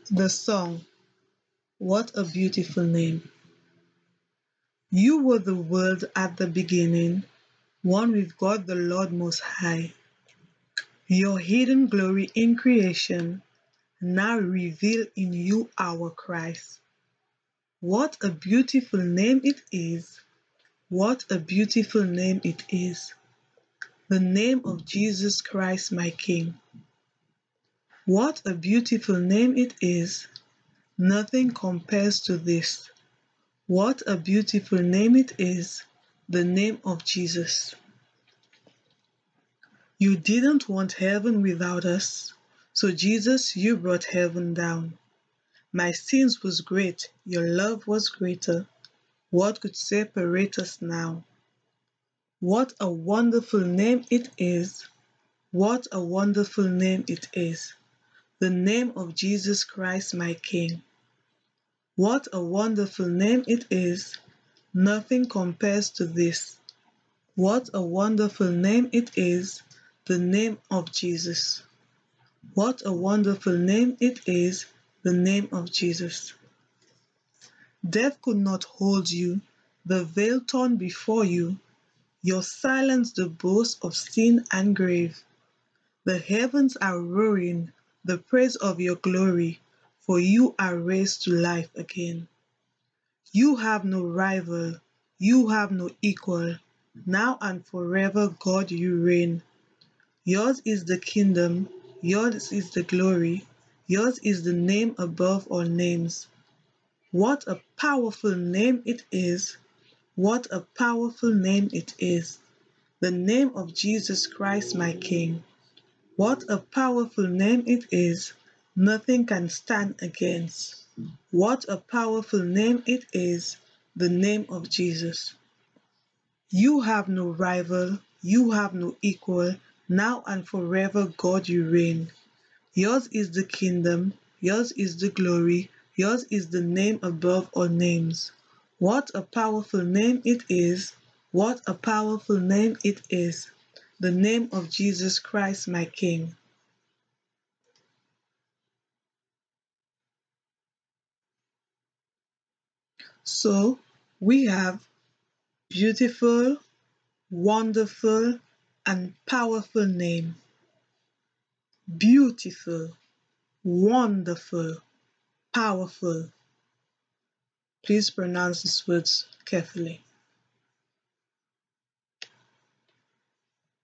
The song, What a Beautiful Name. You were the Word at the beginning, one with God the Lord Most High. Your hidden glory in creation, now revealed in you, our Christ. What a beautiful name it is! What a beautiful name it is! The name of Jesus Christ, my King. What a beautiful name it is! Nothing compares to this. What a beautiful name it is, the name of Jesus. You didn't want heaven without us, so Jesus, you brought heaven down. My sins was great, your love was greater. What could separate us now? What a wonderful name it is. What a wonderful name it is. The name of Jesus Christ, my King. What a wonderful name it is. Nothing compares to this. What a wonderful name it is, the name of Jesus. What a wonderful name it is, the name of Jesus. Death could not hold you, the veil torn before you. Your silence the boast of sin and grave. The heavens are roaring the praise of your glory, for you are raised to life again. You have no rival, you have no equal. Now and forever, God, you reign. Yours is the kingdom, yours is the glory, yours is the name above all names. What a powerful name it is! What a powerful name it is! The name of Jesus Christ, my King. What a powerful name it is! Nothing can stand against. What a powerful name it is! The name of Jesus. You have no rival, you have no equal. Now and forever, God, you reign. Yours is the kingdom, yours is the glory, yours is the name above all names. What a powerful name it is! What a powerful name it is! The name of Jesus Christ, my King. So, we have beautiful, wonderful, and powerful name. Beautiful, wonderful, powerful. Please pronounce these words carefully.